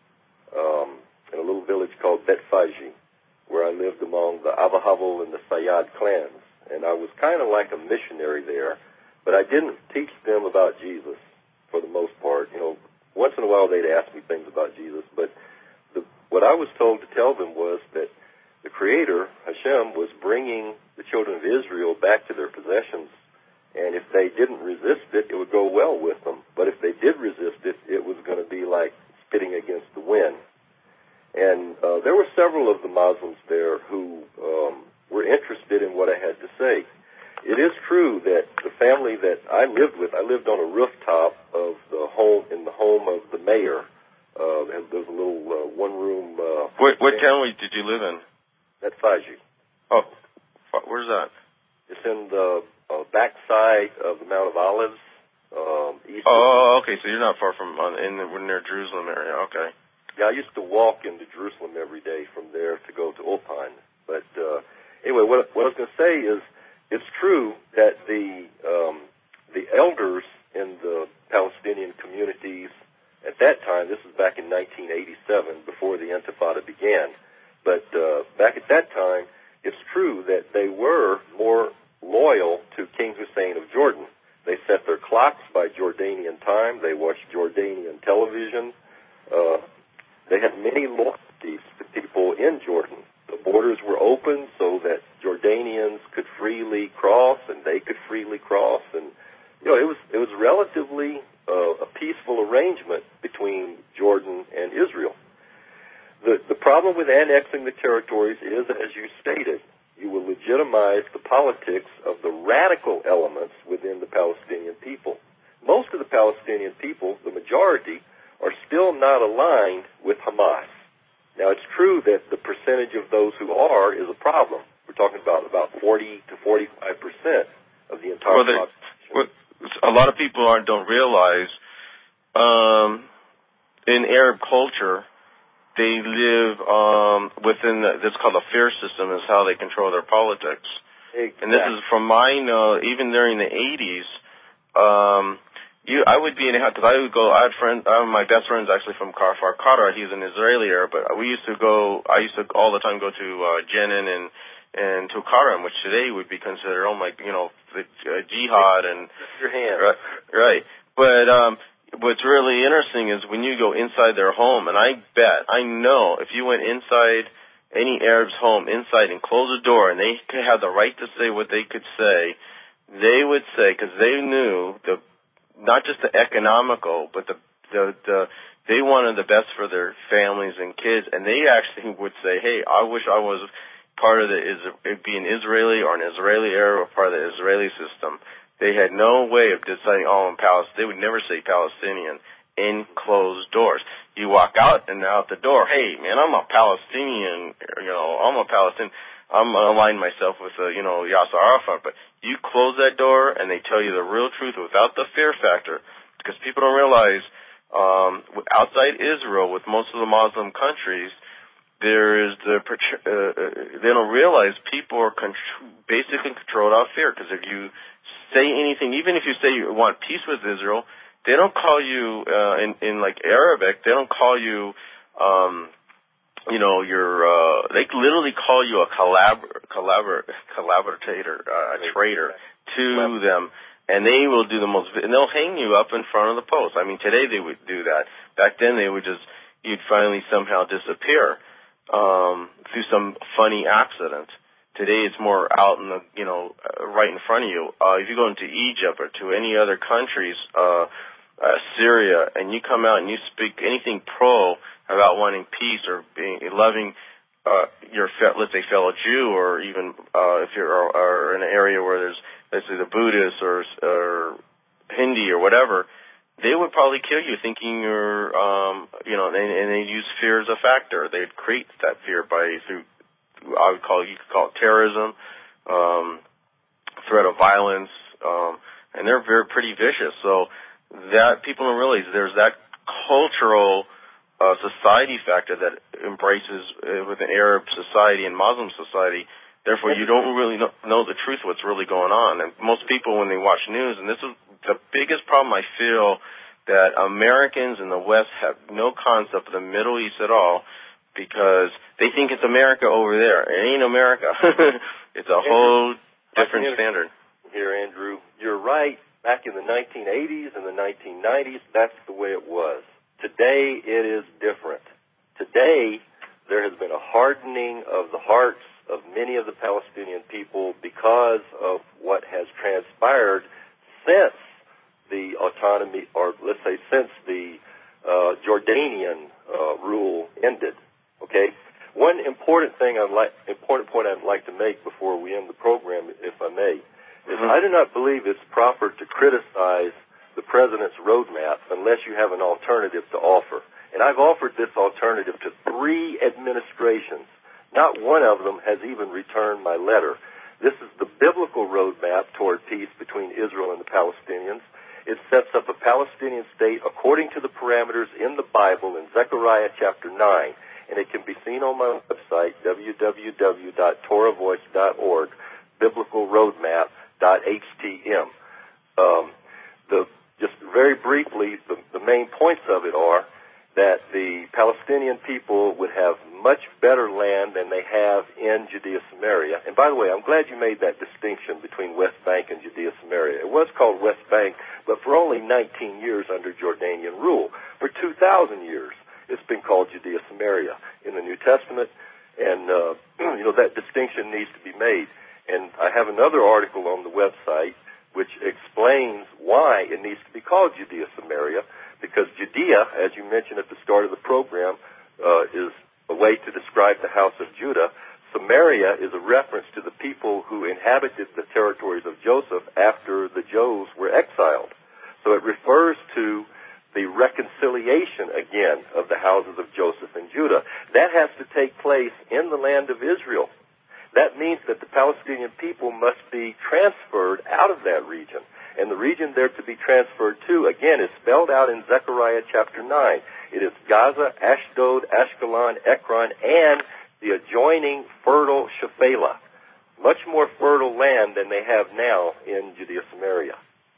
in a little village called Bet Faji, where I lived among the Abu Havel and the Sayyad clans. And I was kind of like a missionary there, but I didn't teach them about Jesus for the most part. Once in a while they'd ask me things about Jesus, but what I was told to tell them was that the Creator, Hashem, was bringing the children of Israel back to their possessions, and if they didn't resist it, it would go well with them. But if they did resist it, it was going to be like spitting against the wind. And there were several of the Muslims there who were interested in what I had to say. It is true that the family that I lived with, I lived on a rooftop of in the home of the mayor. And there was a little one-room... What town did you live in? At Faji. Oh, where's that? It's in the backside of the Mount of Olives. East okay, so you're not far from near Jerusalem area, okay. Yeah, I used to walk into Jerusalem every day from there to go to Ulpan. But anyway, what I was going to say is, it's true that the elders in the Palestinian communities at that time, this was back in 1987, before the Intifada began, but back at that time, it's true that they were more loyal to King Hussein of Jordan. They set their clocks by Jordanian time. They watched Jordanian television. They had many loyalties to people in Jordan. The borders were open so that Jordanians could freely cross, and they could freely cross, and it was relatively a peaceful arrangement between Jordan and Israel. The problem with annexing the territories is, as you stated, you will legitimize the politics of the radical elements within the Palestinian people. Most of the Palestinian people, the majority, are still not aligned with Hamas. Now, it's true that the percentage of those who are is a problem. We're talking about 40 to 45% of the entire population. Well, a lot of people don't realize in Arab culture, they live within that's called a fear system is how they control their politics. Exactly. And this is from mine, even during the 80s, I would be in a house, because I would go, I had friends, my best friend's actually from Kfar Qatar, he's an Israeli Arab, but I used to all the time go to Jenin and to Qatar, which today would be considered, jihad and... Your hand. Right. But what's really interesting is when you go inside their home, and I know if you went inside any Arab's home inside and closed the door and they could have the right to say what they could say, they would say, because they knew not just the economical, but they wanted the best for their families and kids, and they actually would say, hey, I wish I was part of be an Israeli or an Israeli Arab or part of the Israeli system. They had no way of deciding, I'm Palestinian. They would never say Palestinian in closed doors. You walk out and out the door, hey, man, I'm a Palestinian, I'm a Palestinian. I'm aligning myself with, Yasser Arafat. But you close that door and they tell you the real truth without the fear factor. Because people don't realize, outside Israel, with most of the Muslim countries, there is they don't realize people are basically controlled out of fear. Because if you say anything, even if you say you want peace with Israel, they don't call you, in like Arabic, they don't call you, they literally call you a collaborator, a traitor to them, and they will do and they'll hang you up in front of the post. I mean, today they would do that. Back then you'd finally somehow disappear, through some funny accident. Today it's more out in the, right in front of you. If you go into Egypt or to any other countries, Syria, and you come out and you speak anything pro about wanting peace or loving your, let's say, fellow Jew, or even if you're in an area where there's, let's say, the Buddhists or Hindi or whatever, they would probably kill you thinking you're, and they use fear as a factor. They'd create that fear through you could call it terrorism, threat of violence, and they're pretty vicious. So that people don't realize there's that cultural society factor that embraces within Arab society and Muslim society. Therefore, you don't really know the truth, what's really going on. And most people, when they watch news, and this is the biggest problem I feel, that Americans in the West have no concept of the Middle East at all, because they think it's America over there. It ain't America. It's a whole different standard. Here, Andrew, you're right. Back in the 1980s and the 1990s, that's the way it was. Today, it is different. Today, there has been a hardening of the hearts of many of the Palestinian people because of what has transpired since the autonomy, or let's say since the Jordanian rule ended. Okay? One important point I'd like to make before we end the program, if I may, is I do not believe it's proper to criticize the president's roadmap unless you have an alternative to offer. And I've offered this alternative to 3 administrations. Not one of them has even returned my letter. This is the biblical roadmap toward peace between Israel and the Palestinians. It sets up a Palestinian state according to the parameters in the Bible in Zechariah chapter 9. And it can be seen on my website, www.torahvoice.org, biblicalroadmap.htm. Just very briefly, the main points of it are that the Palestinian people would have much better land than they have in Judea-Samaria. And by the way, I'm glad you made that distinction between West Bank and Judea-Samaria. It was called West Bank, but for only 19 years under Jordanian rule. For 2,000 years, it's been called Judea-Samaria in the New Testament, and that distinction needs to be made. And I have another article on the website which explains why it needs to be called Judea-Samaria, because Judea, as you mentioned at the start of the program, is a way to describe the house of Judah. Samaria is a reference to the people who inhabited the territories of Joseph after the Joes were exiled. So it refers to the reconciliation again of the houses of Joseph and Judah. That has to take place in the land of Israel. that means that the Palestinian people must be transferred out of that region. And the region they're to be transferred to, again, is spelled out in Zechariah chapter 9. It is Gaza, Ashdod, Ashkelon, Ekron, and the adjoining fertile Shephelah. Much more fertile land than they have now in Judea Samaria.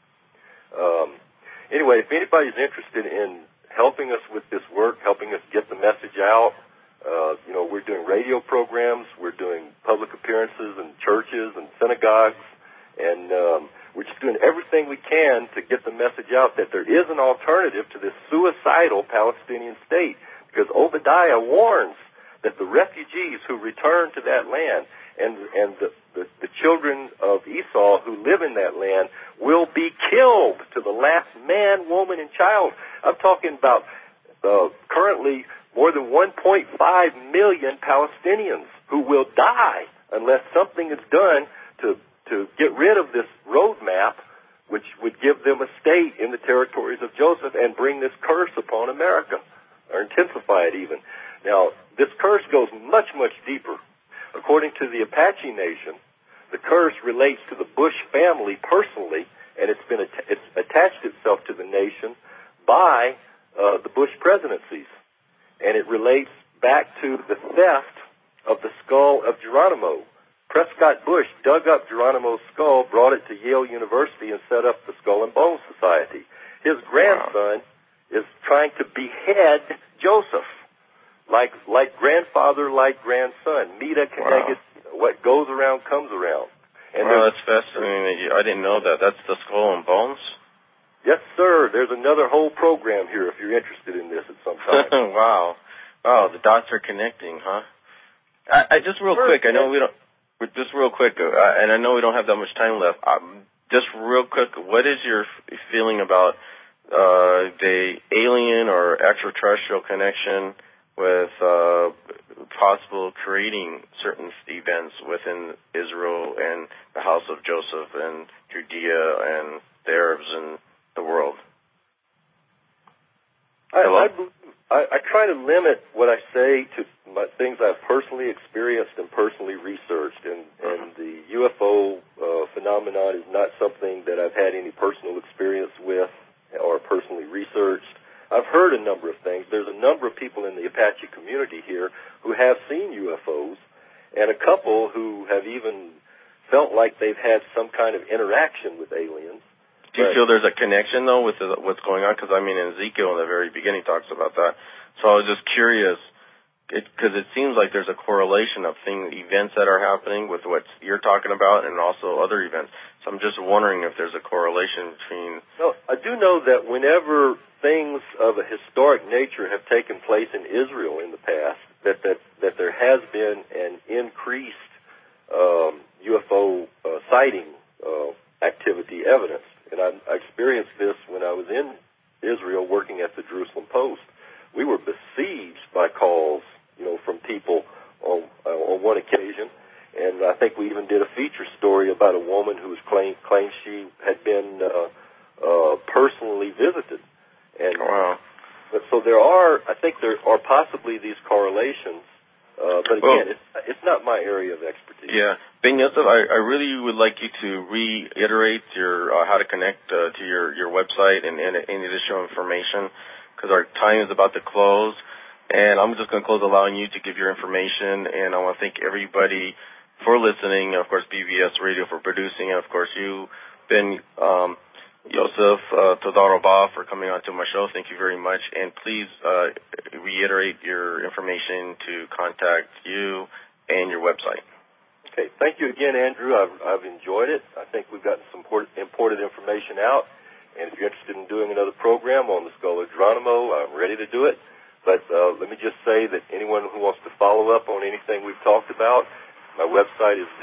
Anyway, if anybody's interested in helping us with this work, helping us get the message out, we're doing radio programs, we're doing public appearances in churches and synagogues, and we're just doing everything we can to get the message out that there is an alternative to this suicidal Palestinian state, because Obadiah warns that the refugees who return to that land and the children of Esau who live in that land will be killed to the last man, woman, and child. I'm talking about currently more than 1.5 million Palestinians who will die unless something is done to get rid of this roadmap, which would give them a state in the territories of Joseph and bring this curse upon America, or intensify it even. Now, this curse goes much, much deeper. According to the Apache Nation, the curse relates to the Bush family personally, and it's attached itself to the nation by the Bush presidencies. And it relates back to the theft of the skull of Geronimo. Prescott Bush dug up Geronimo's skull, brought it to Yale University, and set up the Skull and Bones Society. His grandson is trying to behead Joseph. Like grandfather, like grandson. Mita Keneged, what goes around comes around. And that's fascinating. I didn't know that. That's the Skull and Bones? Yes, sir. There's another whole program here if you're interested in this at some time. Wow, the dots are connecting, huh? I just real quick, I know we don't, just real quick, and I know we don't have that much time left. Just real quick, what is your feeling about the alien or extraterrestrial connection with possible creating certain events within Israel and the house of Joseph and Judea and the Arabs and the world? I try to limit what I say to things I've personally experienced and personally researched, and the UFO phenomenon is not something that I've had any personal experience with or personally researched. I've heard a number of things. There's a number of people in the Apache community here who have seen UFOs, and a couple who have even felt like they've had some kind of interaction with aliens. Do you feel there's a connection, though, with what's going on? Because, I mean, Ezekiel in the very beginning talks about that. So I was just curious, because it seems like there's a correlation of events that are happening with what you're talking about and also other events. So I'm just wondering if there's a correlation between... No, I do know that whenever things of a historic nature have taken place in Israel in the past, that there has been an increased UFO sighting activity evidence. And I experienced this when I was in Israel working at the Jerusalem Post. We were besieged by calls, from people on one occasion. And I think we even did a feature story about a woman who claimed she had been personally visited. And so I think there are possibly these correlations. But again, it's not my area of expertise. Yeah. Ben Yosef, I really would like you to reiterate your how to connect to your website and any additional information, because our time is about to close. And I'm just going to close allowing you to give your information. And I want to thank everybody for listening, and of course BBS Radio for producing, and of course you, Ben Yosef Todar Rabah, for coming on to my show. Thank you very much. And please reiterate your information to contact you and your website. Okay. Thank you again, Andrew. I've enjoyed it. I think we've gotten some important information out. And if you're interested in doing another program on the Skull of Geronimo, I'm ready to do it. But let me just say that anyone who wants to follow up on anything we've talked about, my website is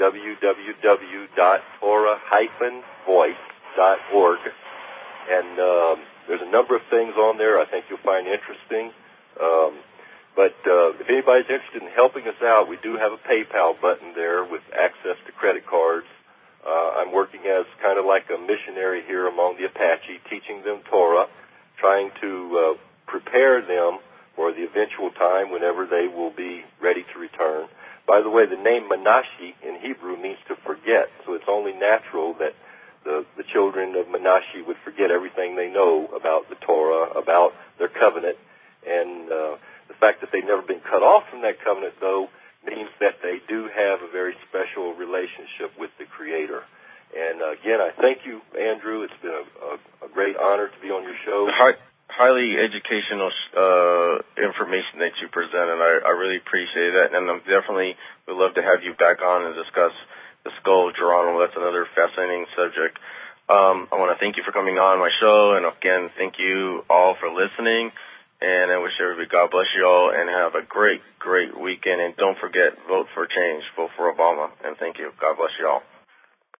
www.torah-voice.org. And there's a number of things on there I think you'll find interesting. But if anybody's interested in helping us out, we do have a PayPal button there with access to credit cards. I'm working as kind of like a missionary here among the Apache, teaching them Torah, trying to prepare them for the eventual time whenever they will be ready to return. By the way, the name Menashe Hebrew means to forget. So it's only natural that the children of Menashe would forget everything they know about the Torah, about their covenant. And the fact that they've never been cut off from that covenant, though, means that they do have a very special relationship with the Creator. And again, I thank you, Andrew. It's been a great honor to be on your show. Highly educational information that you presented. I really appreciate that, and I definitely would love to have you back on and discuss the Skull of Geronimo. That's another fascinating subject. I want to thank you for coming on my show, and again, thank you all for listening. And I wish everybody God bless you all, and have a great, great weekend. And don't forget, vote for change. Vote for Obama. And thank you. God bless you all.